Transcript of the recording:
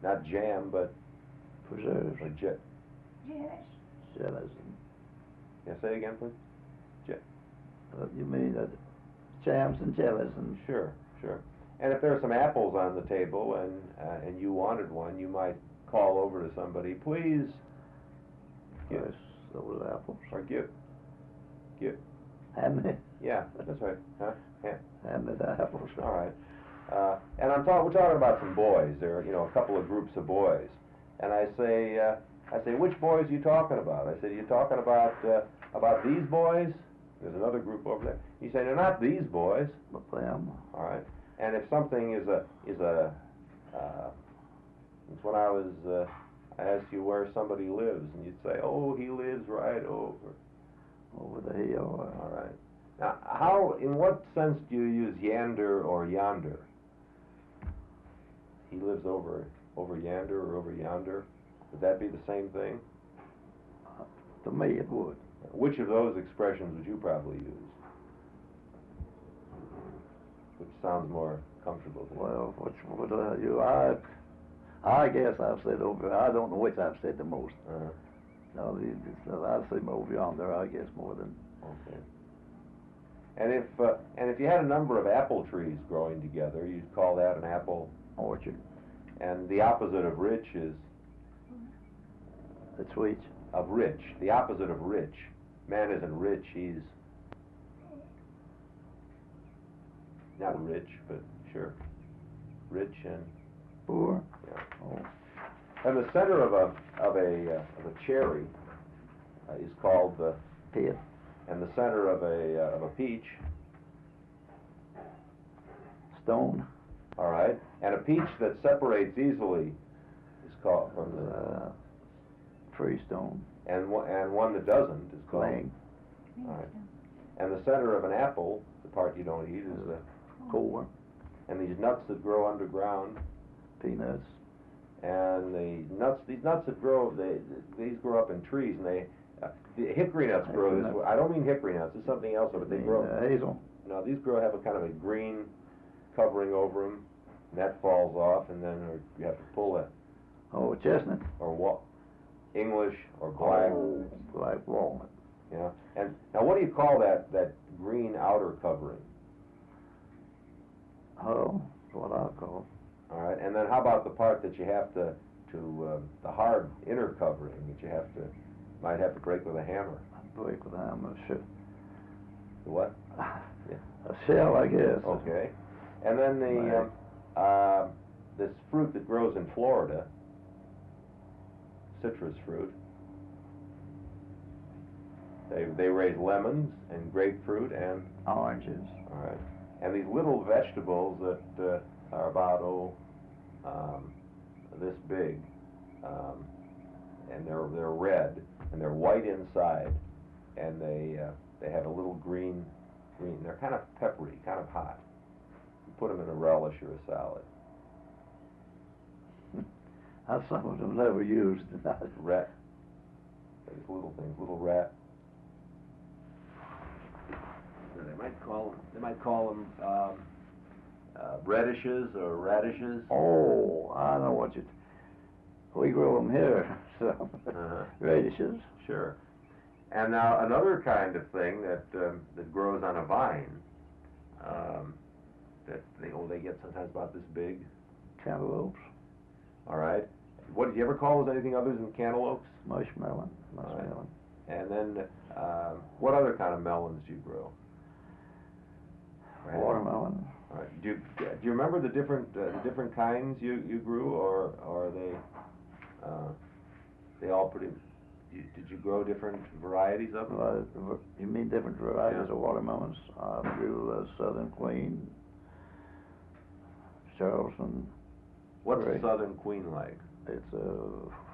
not jam, but Preserves. Gelatin. Yeah, say it again, please. You mean jams and jellies and... Sure. And if there are some apples on the table and you wanted one, you might call over to somebody, please. Yes, those apples. Or give. Hand me. Yeah, that's right. Huh? Yeah. Hand me the apples. All right. And we're talking about some boys. There are, a couple of groups of boys. And I say, which boys are you talking about? I said, are you talking about these boys? There's another group over there. You say, they're not these boys. But them. All right. And if something is it's when I asked you where somebody lives, and you'd say, oh, he lives right over. Over the hill. All right. Now, in what sense do you use yander or yonder? He lives over yander or over yonder. Would that be the same thing? To me, it would. Which of those expressions would you probably use? Which sounds more comfortable to you? Well, which would you? I guess I've said over. I don't know which I've said the most. No, I'd say over yonder. I guess more than. Okay. And if you had a number of apple trees growing together, you'd call that an apple orchard. And the opposite of rich is? It's which? Of rich. The opposite of rich. Man isn't rich, he's not rich, but sure. Rich and poor. Yeah. Oh. And the center of a cherry is called the pit. And the center of a peach, stone. All right. And a peach that separates easily is called from the freestone. And one that doesn't is called clang. All right. And the center of an apple, the part you don't eat, is the core. And these nuts that grow underground, peanuts. And these nuts that grow, these grow up in trees, and the hickory nuts grow this way. I don't mean hickory nuts; it's something else, but they grow. Hazel. No, these have a kind of a green covering over them, and that falls off, and then you have to pull it. Oh, chestnut. Or what? English or black. Oh, black walnut. Yeah. And now, what do you call that green outer covering? Oh, that's what I call. All right. And then how about the part that you have the hard inner covering that you might have to break with a hammer? Break with a hammer, sure. The what? Yeah. A shell, I guess. Okay. And then this fruit that grows in Florida, citrus fruit. They raise lemons and grapefruit and oranges. All right. And these little vegetables that are about this big, and they're red and they're white inside, and they have a little green. They're kind of peppery, kind of hot. You put them in a relish or a salad. Some of them never used. Rat. These little things, little rat. They might call them radishes or radishes. Oh, I know what you. We grow them here, so radishes. Sure. And now another kind of thing that grows on a vine that they get sometimes about this big. Cantaloupes. All right. What did you ever call those anything other than cantaloupes? Mushmelon. Right. And then what other kind of melons do you grow? Watermelon. All right. Do you remember the different kinds you grew, or are they all pretty? Did you grow different varieties of them? You mean different varieties of watermelons? I grew Southern Queen, Charleston. What's a Southern Queen like? It's a